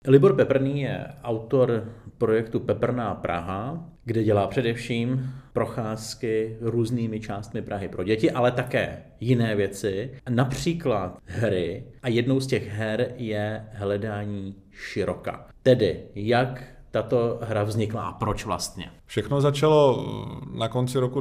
Libor Peprný je autor projektu Peprná Praha, kde dělá především procházky různými částmi Prahy pro děti, ale také jiné věci, například hry. A jednou z těch her je Hledání Široka. Tedy jak tato hra vznikla a proč vlastně? Všechno začalo na konci roku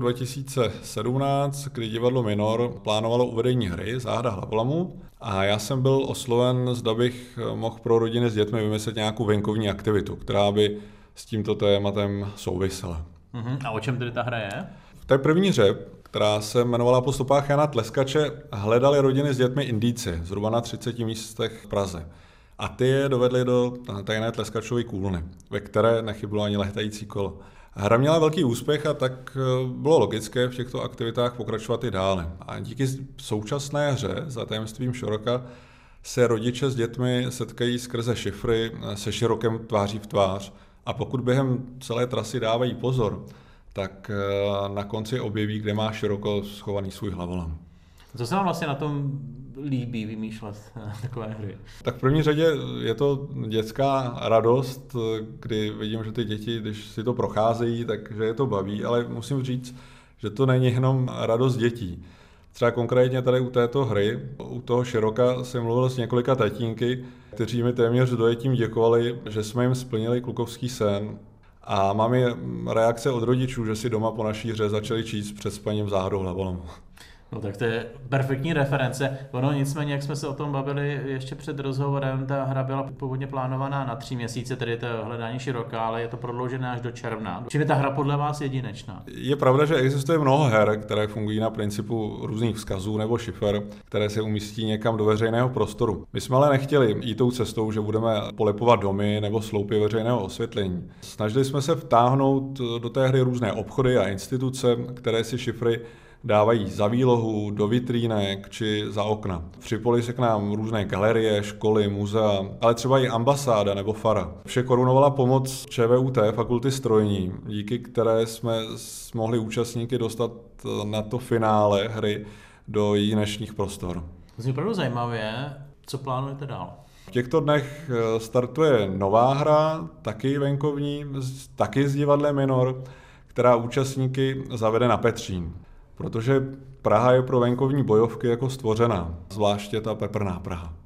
2017, kdy divadlo Minor plánovalo uvedení hry Záhada Hlavolamu a já jsem byl osloven, zda bych mohl pro rodiny s dětmi vymyslet nějakou venkovní aktivitu, která by s tímto tématem souvisela. A o čem tedy ta hra je? V té první hře, která se jmenovala Po stopách Jana Tleskače, hledali rodiny s dětmi Indíci, zhruba na 30 místech v Praze. A ty je dovedli do tajné Tleskačovy kůlny, ve které nechybilo ani lehtající kolo. Hra měla velký úspěch a tak bylo logické v těchto aktivitách pokračovat i dále. A díky současné hře Za tajemstvím Široka se rodiče s dětmi setkají skrze šifry se Širokem tváří v tvář. A pokud během celé trasy dávají pozor, tak na konci objeví, kde má Široko schovaný svůj hlavolam. Co se vám vlastně na tom líbí vymýšlet takové hry? Tak v první řadě je to dětská radost, kdy vidím, že ty děti, když si to procházejí, takže je to baví, ale musím říct, že to není jenom radost dětí. Třeba konkrétně tady u této hry, u toho Široka, jsem mluvil s několika tatínky, kteří mi téměř dojetím děkovali, že jsme jim splnili klukovský sen. A mám i reakce od rodičů, že si doma po naší hře začali číst před spaním Záhadu Hlavolamu. No tak to je perfektní reference. Ono nicméně, jak jsme se o tom bavili ještě před rozhovorem, ta hra byla původně plánovaná na 3 měsíce, tedy to Hledání Široka, ale je to prodloužené až do června. Čili ta hra podle vás jedinečná? Je pravda, že existuje mnoho her, které fungují na principu různých vzkazů nebo šifer, které se umístí někam do veřejného prostoru. My jsme ale nechtěli jít tou cestou, že budeme polepovat domy nebo sloupy veřejného osvětlení. Snažili jsme se vtáhnout do té hry různé obchody a instituce, které si šifry dávají za výlohu, do vitrínek či za okna. Připojili se k nám různé galerie, školy, muzea, ale třeba i ambasáda nebo fara. Vše korunovala pomoc ČVUT, Fakulty strojní, díky které jsme mohli účastníky dostat na to finále hry do jedinečných prostor. To je opravdu zajímavé. Co plánujete dál? V těchto dnech startuje nová hra, taky venkovní, taky s divadlem Minor, která účastníky zavede na Petřín. Protože Praha je pro venkovní bojovky jako stvořená, zvláště ta Peprná Praha.